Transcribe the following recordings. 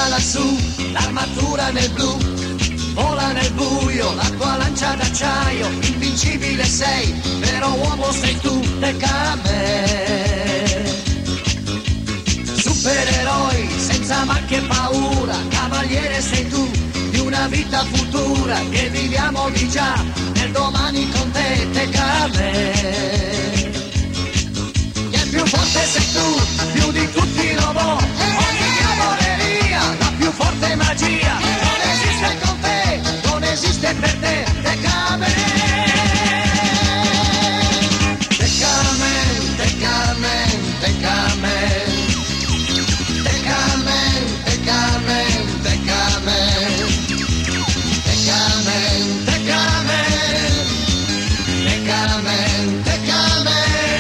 lassù, l'armatura nel blu, vola nel buio, la tua lancia d'acciaio, invincibile sei, vero uomo sei tu, Decame. Supereroi, senza macchie e paura, cavaliere sei tu, di una vita futura, che viviamo di già, nel domani con te, Decame. Più forte sei tu, più di tutti i robot, ogni diavoleria, la più forte magia, non esiste con te, non esiste per te, Decame. Decame, Decame, Decame, Decame, Decame, Decame, Decame, Decame, Decame, Decame.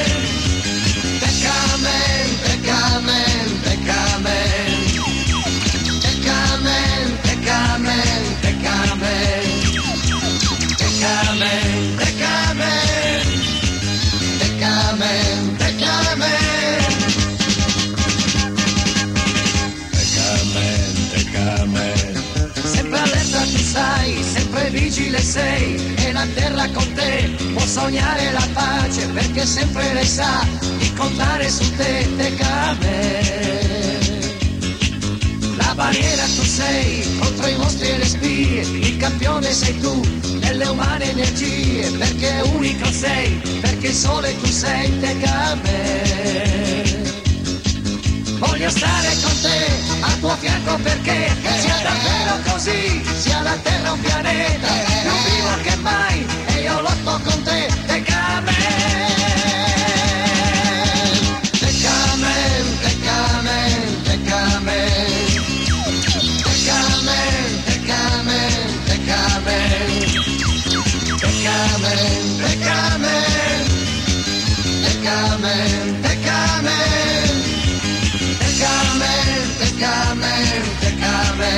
Sempre allerta tu sai, sempre vigile sei, e la terra con te può sognare la pace, perché sempre lei sa di contare su te, Decame. La barriera tu sei, contro i mostri e le spie, il campione sei tu, nelle umane energie, perché unico sei, perché il sole tu sei, Decame. Voglio stare con te, al tuo fianco perché sia davvero così, sia la terra un pianeta, più vivo che mai, e io lotto con te, Decame. Decame, Decame, Decame. Decame, Decame, Decame, Decame, Decame, Decame, Decame, Decame, Decame, Decame,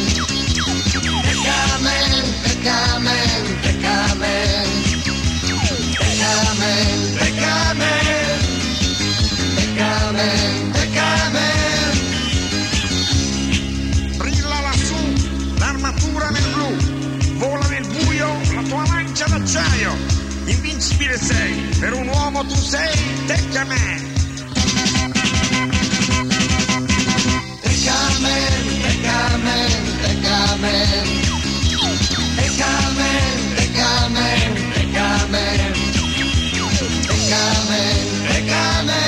Decame, Decame, Decame, Decame, Decame, Decame. Brilla lassù, l'armatura nel blu, vola nel buio, la tua lancia d'acciaio, invincibile sei, per un uomo tu sei, Decame. Decame, Decame, Decame, Decame, Decame, Decame, Decame, Decame.